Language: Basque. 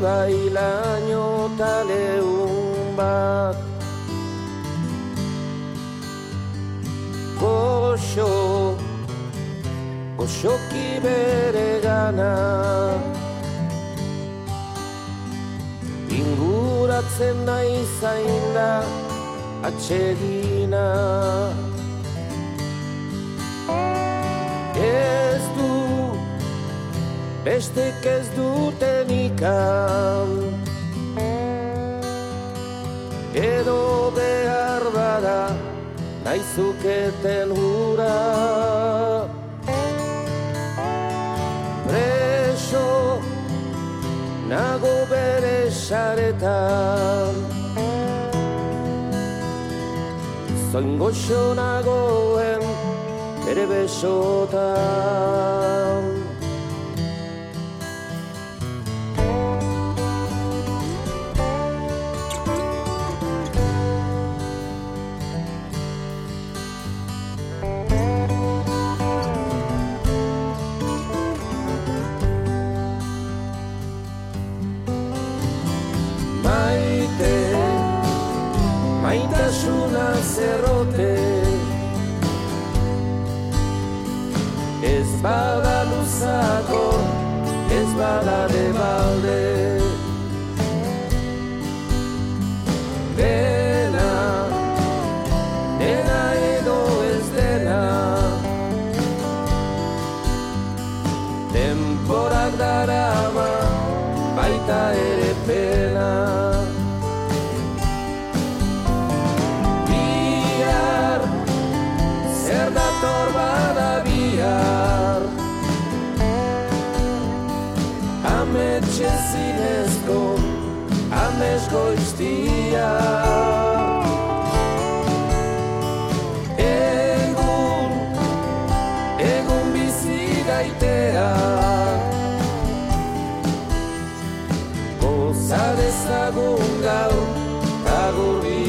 bai laino taleun bat. Goxoki bere gana inguratzen nahi zain da atsegina. Ez du, bestek ez duten ikan, edo behar bada naizuketen hura. Preso nago bere saretan, zoin goxo nagoen bere besotan. Maitasuna zerrote, ez bada luzako, ez bada debalde. Dena, dena edo ez dena, denborak darama, baita ere pena. Dator bada bihar, ametxe zinezko, amesko iztia. Egun bizi gaitea, goza dezagun gaur, agurri